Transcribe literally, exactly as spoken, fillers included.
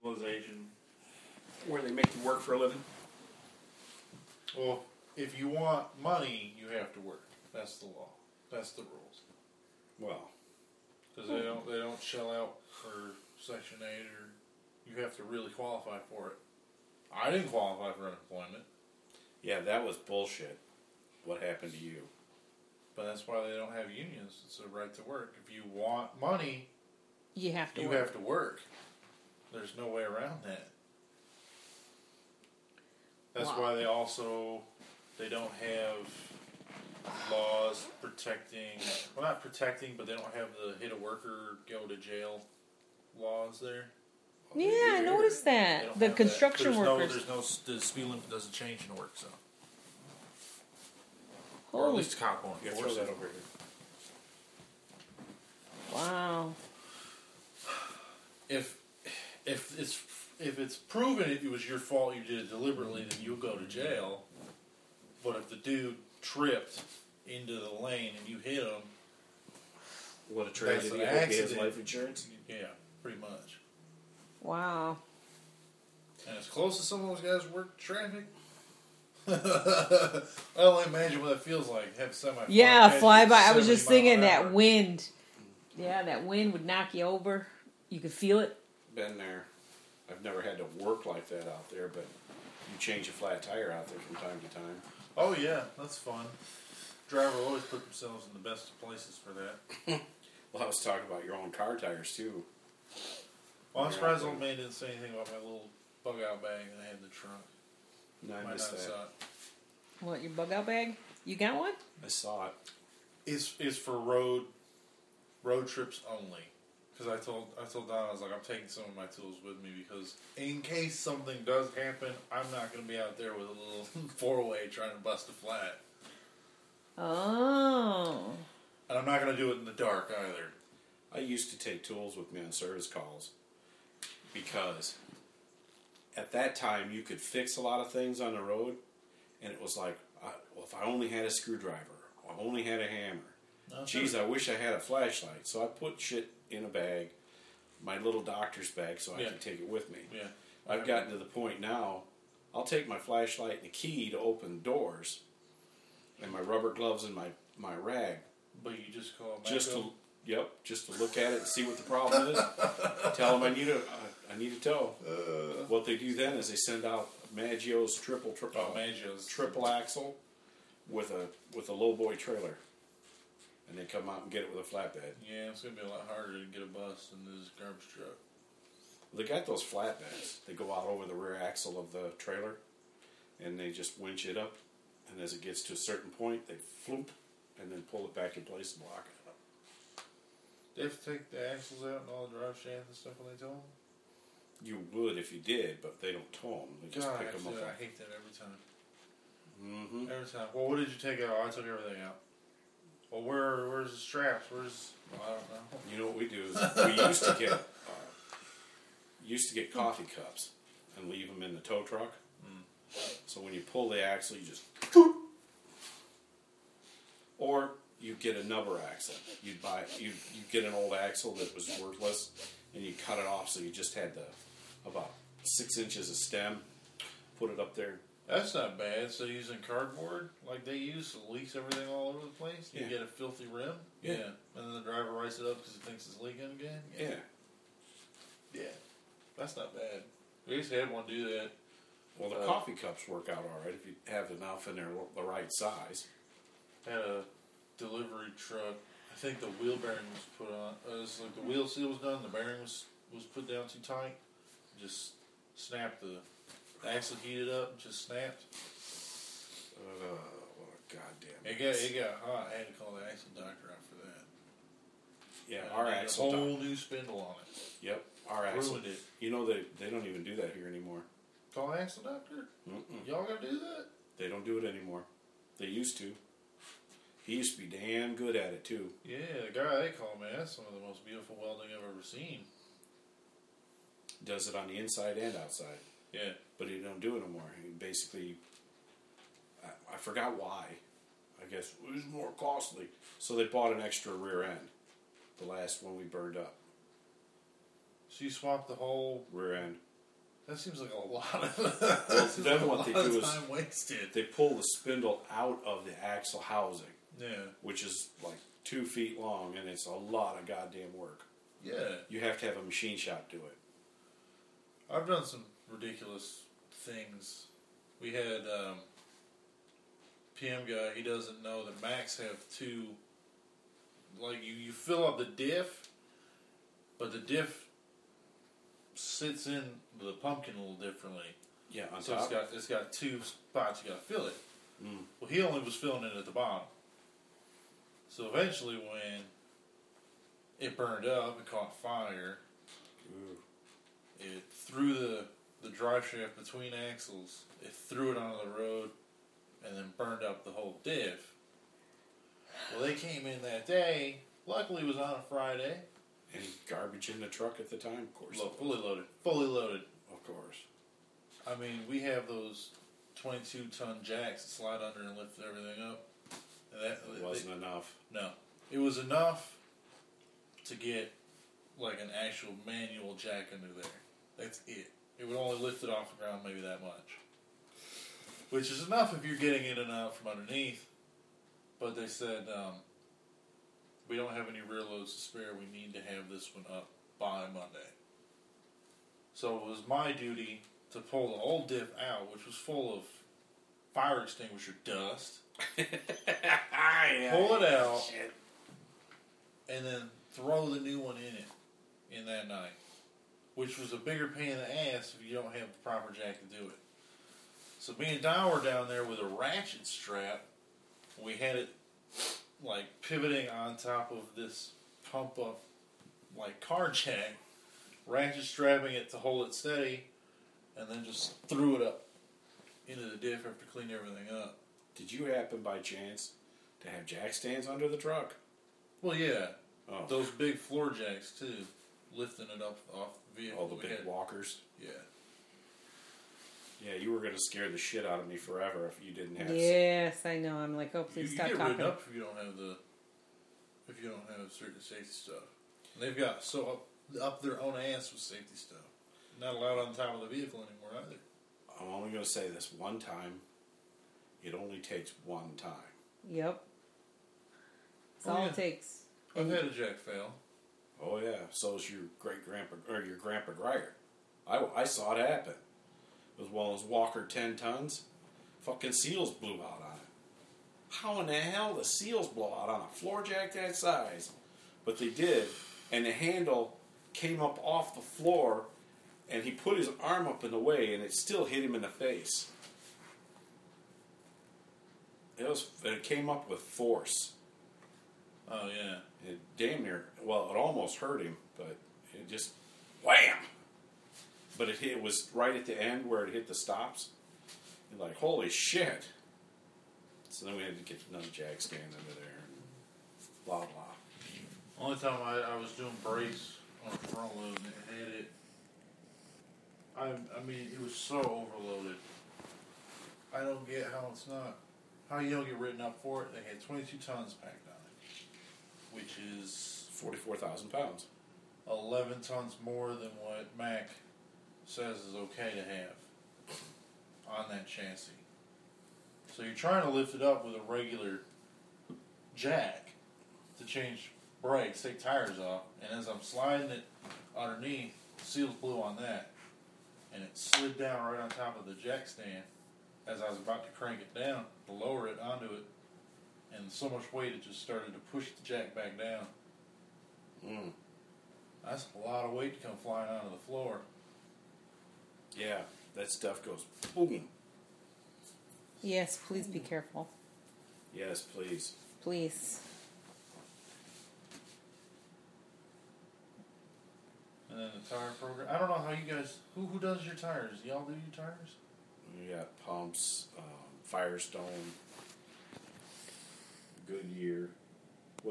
mobilization where they make you work for a living? Well, if you want money, you have to work. That's the law. That's the rules. Well, because they don't they don't shell out for Section eight, or you have to really qualify for it. I didn't qualify for unemployment. Yeah, that was bullshit. What happened to you? But that's why they don't have unions. It's a right to work. If you want money, you have to. You work. have to work. There's no way around that. That's wow. why they also they don't have laws protecting. Well, not protecting, but they don't have the hit a worker go to jail laws there. Yeah, I noticed that. The construction that. workers. No, there's no the speed limit doesn't change in work zone. Holy. Or at least a cop won't yeah, enforce throw it. that over here. Wow. If if it's if it's proven it was your fault, you did it deliberately, then you'll go to jail. But if the dude tripped into the lane and you hit him, what a tragedy! He has life insurance. Yeah, pretty much. Wow. And as close as some of those guys work traffic. I don't imagine what that feels like. Have semi. Yeah, fly by. I was just thinking that hour. wind. Yeah, that wind would knock you over. You could feel it. Been there. I've never had to work like that out there, but you change a flat tire out there from time to time. Oh yeah, that's fun. Driver will always put themselves in the best places for that. Well, I was talking about your own car tires too. Well, I'm surprised old man didn't say anything about my little bug out bag that I had in the trunk. No, I Might missed not that. saw it. What, your bug out bag? You got one? I saw it. It's it's for road road trips only. Because I told I told Don, I was like, I'm taking some of my tools with me because in case something does happen, I'm not going to be out there with a little four way trying to bust a flat. Oh. And I'm not going to do it in the dark either. I used to take tools with me on service calls because at that time you could fix a lot of things on the road, and it was like, I, well, if I only had a screwdriver, or I only had a hammer. No, Geez, I wish I had a flashlight. So I put shit in a bag, my little doctor's bag, so I yeah. can take it with me. Yeah. I've gotten to the point now, I'll take my flashlight and a key to open doors, and my rubber gloves and my, my rag. But you just call them Just to, yep, just to look at it and see what the problem is. Tell them I need a, I need a tow. Uh, what they do then is they send out Maggio's triple, triple, oh, Maggio's. triple axle with a with a lowboy trailer. And they come out and get it with a flatbed. Yeah, it's going to be a lot harder to get a bus than this garbage truck. They got those flatbeds. They go out over the rear axle of the trailer, and they just winch it up. And as it gets to a certain point, they floop, and then pull it back in place and lock it up. They have to take the axles out and all the drive shafts and stuff when they tow them? You would if you did, but they don't tow them. They just God, pick them actually, up. I hate that every time. Mm-hmm. Every time. Well, what did you take out? Oh, I took everything out. Well, where where's the straps? Where's well, I don't know. You know what we do is we used to get uh, used to get coffee cups and leave them in the tow truck. Mm. So when you pull the axle, you just or you get a nubber axle. You'd buy you you get an old axle that was worthless, and you cut it off so you just had the about six inches of stem. Put it up there. That's not bad. So using cardboard like they use, so it leaks everything all over the place. You Yeah. get a filthy rim. Yeah. yeah. And then the driver writes it up because he thinks it's leaking again. Yeah. Yeah. That's not bad. We used to have one do that. Well, the Uh, coffee cups work out all right if you have enough and they're the right size. Had a delivery truck. I think the wheel bearing was put on. Uh, it was like the wheel seal was done. The bearing was was put down too tight. Just snapped the. The axle heated up and just snapped. Uh, what a goddamn. It got it got hot. I had to call the axle doctor out for that. Yeah, And our I had axle. a whole doc- new spindle on it. Yep, our axle. Ruined it. You know they they don't even do that here anymore. Call the axle doctor? Mm-mm. Y'all gotta do that? They don't do it anymore. They used to. He used to be damn good at it too. Yeah, the guy they call, man, that's some of the most beautiful welding I've ever seen. Does it on the inside and outside. Yeah. But he don't do it anymore. He basically, I, I forgot why. I guess it was more costly. So they bought an extra rear end. The last one we burned up. So you swapped the whole Rear end. That seems like a lot of. Well, seems then like a what lot they of do is time wasted. they pull the spindle out of the axle housing, Yeah, which is like two feet long, and it's a lot of goddamn work. yeah. You have to have a machine shop do it. I've done some ridiculous things. We had um, P M guy. He doesn't know that Macs have two. Like you, you fill up the diff, but the diff sits in the pumpkin a little differently. Yeah, on So top. it's got it's got two spots you got to fill it. Mm. Well, he only was filling it at the bottom. So eventually, when it burned up and caught fire, Ooh. it threw the the drive shaft between axles. It threw it onto the road, and then burned up the whole diff. Well, they came in that day. Luckily, it was on a Friday. Any garbage in the truck at the time, of course. Lo- fully loaded. Fully loaded. Of course. I mean, we have those twenty-two ton jacks that slide under and lift everything up. And that It wasn't enough. No, it was enough to get like an actual manual jack under there. That's it. It would only lift it off the ground maybe that much, which is enough if you're getting in and out from underneath. But they said um, we don't have any rear loads to spare. We need to have this one up by Monday. So it was my duty to pull the old diff out, which was full of fire extinguisher dust. yeah, Pull it out. Shit. And then throw the new one in it in that night, which was a bigger pain in the ass if you don't have the proper jack to do it. So me and Don were down there with a ratchet strap. We had it like pivoting on top of this pump up like car jack, ratchet strapping it to hold it steady, and then just threw it up into the diff after cleaning everything up. Did you happen by chance to have jack stands under the truck? Well, yeah, Oh, those big floor jacks too, lifting it up off the vehicle. all the We big had- walkers. Yeah. Yeah, you were going to scare the shit out of me forever if you didn't have. Yes, I know. I'm like, oh, You, please you stop get talking. written up if you don't have the if you don't have certain safety stuff. And they've got so up, up their own ass with safety stuff. Not allowed on top of the vehicle anymore either. I'm only going to say this one time. It only takes one time. Yep. That's Oh, all yeah. it takes. I've And had a jack fail. Oh yeah, so is your great grandpa or your grandpa Greyer. I, I saw it happen. It was one of those Walker ten tons. Fucking seals blew out on it. How in the hell the seals blow out on a floor jack that size? But they did, and the handle came up off the floor, and he put his arm up in the way, and it still hit him in the face. It was. It came up with force. Oh yeah. It damn near, well, it almost hurt him, but it just, wham! But it hit, it was right at the end where it hit the stops. You're like, holy shit. So then we had to get another jack stand under there, and blah, blah. Only time I, I was doing brakes on a front load and it had it. I I mean it was so overloaded. I don't get how it's not. How you don't get written up for it? They had twenty-two tons packed on it, which is forty-four thousand pounds. eleven tons more than what Mac says is okay to have on that chassis. So you're trying to lift it up with a regular jack to change brakes, take tires off, and as I'm sliding it underneath, seals blew on that, and it slid down right on top of the jack stand as I was about to crank it down to lower it onto it, and so much weight it just started to push the jack back down. Mm. That's a lot of weight to come flying onto the floor. Yeah, that stuff goes boom. yes, please be careful. Yes, please. Please. And then the tire program. I don't know how you guys. Who who does your tires? Y'all do your tires? We got pumps, um, Firestone, Goodyear.